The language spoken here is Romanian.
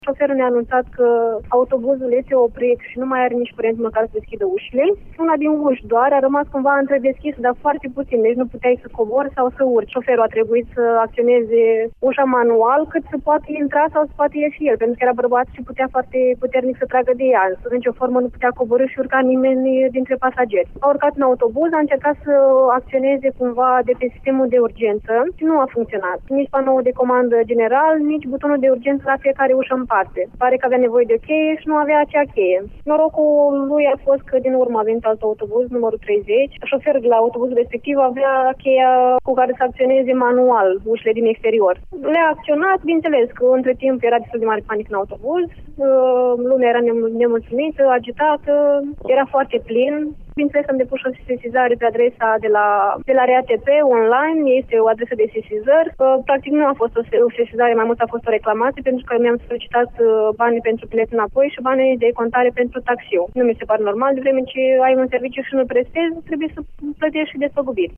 Șoferul ne-a anunțat că autobuzul este oprit și nu mai are nici curent măcar să deschidă ușile. Una din uși doar a rămas cumva întredeschisă, dar foarte puțin, deci nu puteai să cobori sau să urci. Șoferul a trebuit să acționeze ușa manual cât să poată intra sau să poată ieși el, pentru că era bărbat și putea foarte puternic să tragă de ea. Sub nicio formă nu putea coborî și urca nimeni dintre pasageri. A urcat în autobuz, a încercat să acționeze cumva de pe sistemul de urgență și nu a funcționat. Nici panoul de comandă general, nici butonul de urgență la fiecare ușă în parte. Pare că avea nevoie de o cheie și nu avea acea cheie. Norocul lui a fost că din urmă a venit alt autobuz, numărul 30. Șoferul de la autobuzul respectiv avea cheia cu care să acționeze manual ușile din exterior. Le-a acționat, bineînțeles că între timp era destul de mare panic în autobuz, lumea era nemulțumită, agitată, era foarte plin. Bineînțeles, am depus o sesizare pe adresa de la RATP online, este o adresă de sesizări. Practic nu a fost o sesizare, mai mult a fost o reclamație, pentru că mi-am solicitat banii pentru bilet înapoi și banii de contare pentru taxiu. Nu mi se pare normal, de vreme ce ai un serviciu și nu-l prestezi, trebuie să plătești și despăgubiri.